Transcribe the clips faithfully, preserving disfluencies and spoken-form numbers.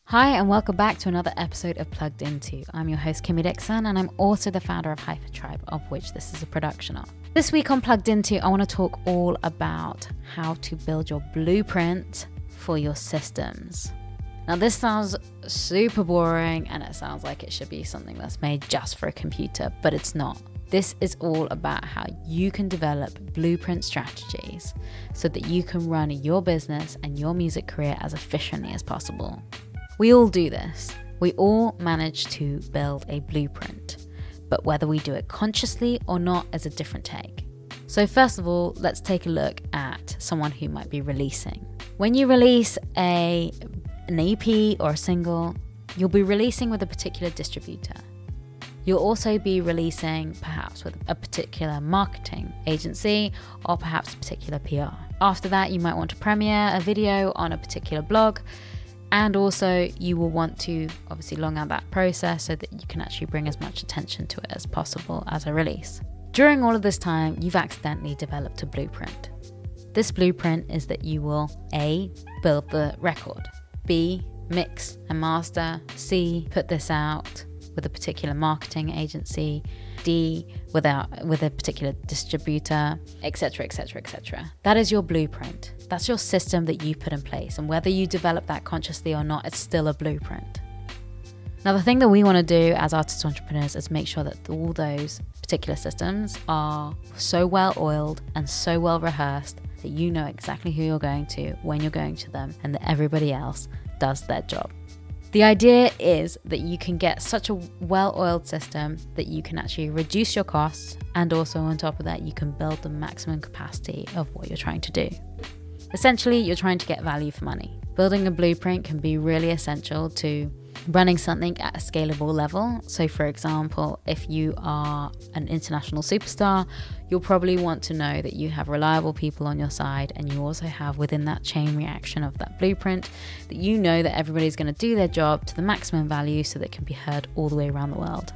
Hi and welcome back to another episode of Plugged Into. I'm your host Kimmy Dixon and I'm also the founder of Hypertribe, of which this is a production of. This week on Plugged Into, I want to talk all about how to build your blueprint for your systems. Now this sounds super boring and it sounds like it should be something that's made just for a computer, but it's not. This is all about how you can develop blueprint strategies so that you can run your business and your music career as efficiently as possible. We all do this. We all manage to build a blueprint, but whether we do it consciously or not is a different take. So first of all, let's take a look at someone who might be releasing. When you release a, an E P or a single, you'll be releasing with a particular distributor. You'll also be releasing perhaps with a particular marketing agency or perhaps a particular P R. After that, you might want to premiere a video on a particular blog. And also you will want to obviously long out that process so that you can actually bring as much attention to it as possible as a release. During all of this time, you've accidentally developed a blueprint. This blueprint is that you will A, build the record, B, mix and master, C, put this out with a particular marketing agency, D, without with a particular distributor, et cetera, et cetera, et cetera. That is your blueprint. That's your system that you put in place. And whether you develop that consciously or not, it's still a blueprint. Now, the thing that we want to do as artist entrepreneurs is make sure that all those particular systems are so well oiled and so well rehearsed that you know exactly who you're going to, when you're going to them, and that everybody else does their job. The idea is that you can get such a well-oiled system that you can actually reduce your costs, and also on top of that, you can build the maximum capacity of what you're trying to do. Essentially, you're trying to get value for money. Building a blueprint can be really essential to running something at a scalable level. So for example, if you are an international superstar, you'll probably want to know that you have reliable people on your side, and you also have within that chain reaction of that blueprint that you know that everybody's going to do their job to the maximum value so that it can be heard all the way around the world.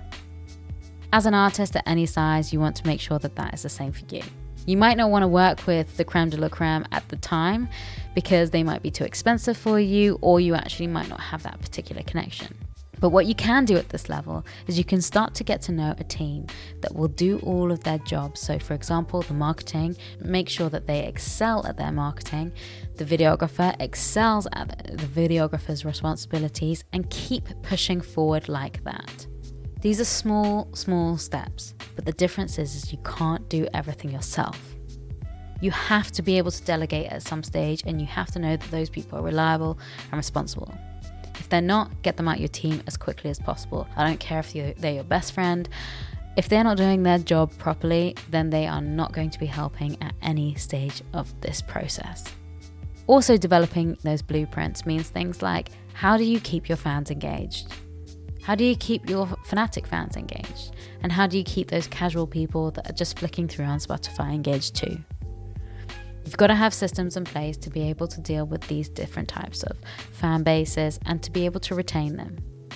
As an artist at any size, you want to make sure that that is the same for you. You might not want to work with the creme de la creme at the time because they might be too expensive for you, or you actually might not have that particular connection. But what you can do at this level is you can start to get to know a team that will do all of their jobs. So for example, the marketing, make sure that they excel at their marketing. The videographer excels at the videographer's responsibilities, and keep pushing forward like that. These are small, small steps, but the difference is, is you can't do everything yourself. You have to be able to delegate at some stage, and you have to know that those people are reliable and responsible. If they're not, get them out your team as quickly as possible. I don't care if they're your best friend. If they're not doing their job properly, then they are not going to be helping at any stage of this process. Also, developing those blueprints means things like, how do you keep your fans engaged? How do you keep your fanatic fans engaged? And how do you keep those casual people that are just flicking through on Spotify engaged too? You've got to have systems in place to be able to deal with these different types of fan bases and to be able to retain them.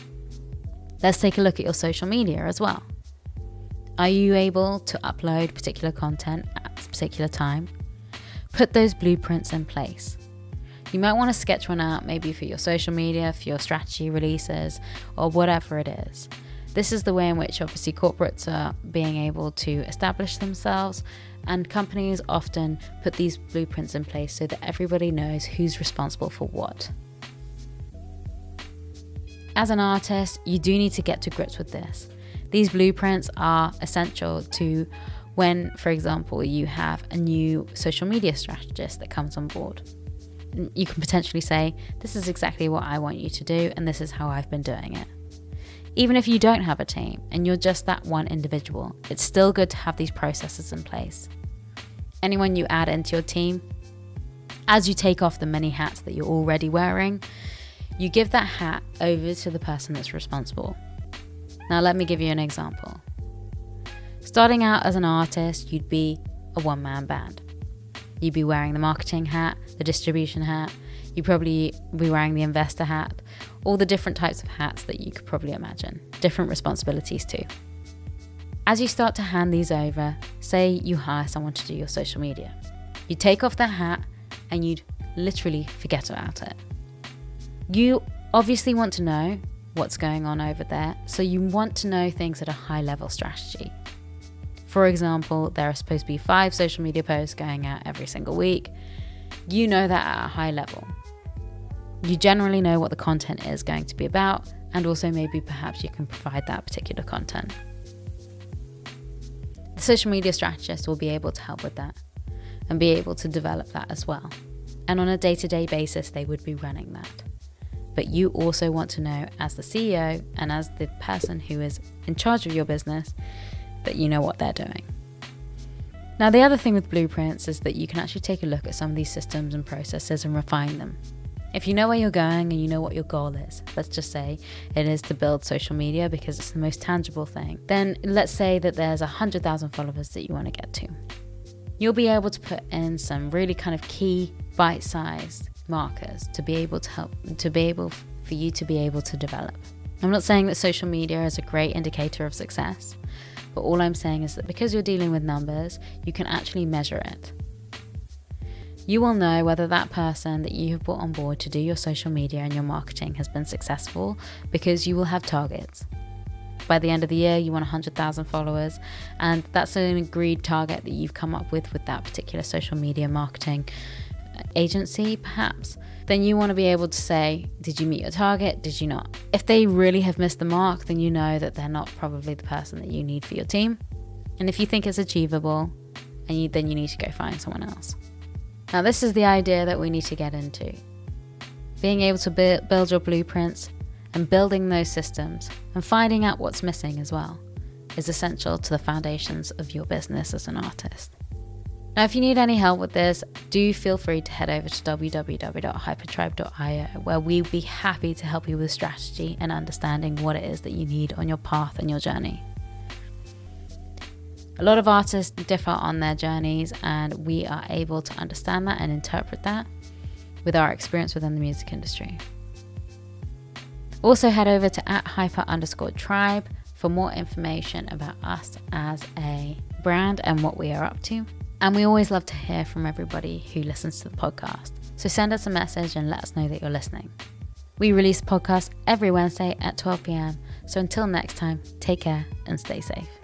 Let's take a look at your social media as well. Are you able to upload particular content at a particular time? Put those blueprints in place. You might want to sketch one out maybe for your social media, for your strategy releases, or whatever it is. This is the way in which obviously corporates are being able to establish themselves, and companies often put these blueprints in place so that everybody knows who's responsible for what. As an artist, you do need to get to grips with this. These blueprints are essential to when, for example, you have a new social media strategist that comes on board. You can potentially say, this is exactly what I want you to do, and this is how I've been doing it. Even if you don't have a team and you're just that one individual, it's still good to have these processes in place. Anyone you add into your team, as you take off the many hats that you're already wearing, you give that hat over to the person that's responsible. Now let me give you an example. Starting out as an artist, you'd be a one-man band. You'd be wearing the marketing hat, the distribution hat, you'd probably be wearing the investor hat, all the different types of hats that you could probably imagine, different responsibilities too. As you start to hand these over, say you hire someone to do your social media, you take off their hat and you'd literally forget about it. You obviously want to know what's going on over there, so you want to know things at a high level strategy. For example, there are supposed to be five social media posts going out every single week. You know that at a high level. You generally know what the content is going to be about, and also maybe perhaps you can provide that particular content. The social media strategist will be able to help with that and be able to develop that as well. And on a day-to-day basis, they would be running that. But you also want to know, as the C E O and as the person who is in charge of your business, that you know what they're doing. Now, the other thing with blueprints is that you can actually take a look at some of these systems and processes and refine them. If you know where you're going and you know what your goal is, let's just say it is to build social media because it's the most tangible thing, then let's say that there's one hundred thousand followers that you want to get to. You'll be able to put in some really kind of key bite-sized markers to be able to help, to be able for you to be able to develop. I'm not saying that social media is a great indicator of success, but all I'm saying is that because you're dealing with numbers, you can actually measure it. You will know whether that person that you have brought on board to do your social media and your marketing has been successful because you will have targets. By the end of the year, you want one hundred thousand followers, and that's an agreed target that you've come up with with that particular social media marketing agency, perhaps. Then you want to be able to say, did you meet your target? Did you not? If they really have missed the mark, then you know that they're not probably the person that you need for your team. And if you think it's achievable, and you, then you need to go find someone else. Now, this is the idea that we need to get into. Being able to bu- build your blueprints and building those systems and finding out what's missing as well is essential to the foundations of your business as an artist. Now, if you need any help with this, do feel free to head over to w w w dot hypertribe dot i o, where we'll be happy to help you with strategy and understanding what it is that you need on your path and your journey. A lot of artists differ on their journeys, and we are able to understand that and interpret that with our experience within the music industry. Also, head over to at hyper underscore tribe for more information about us as a brand and what we are up to. And we always love to hear from everybody who listens to the podcast. So send us a message and let us know that you're listening. We release podcasts every Wednesday at twelve p.m. So until next time, take care and stay safe.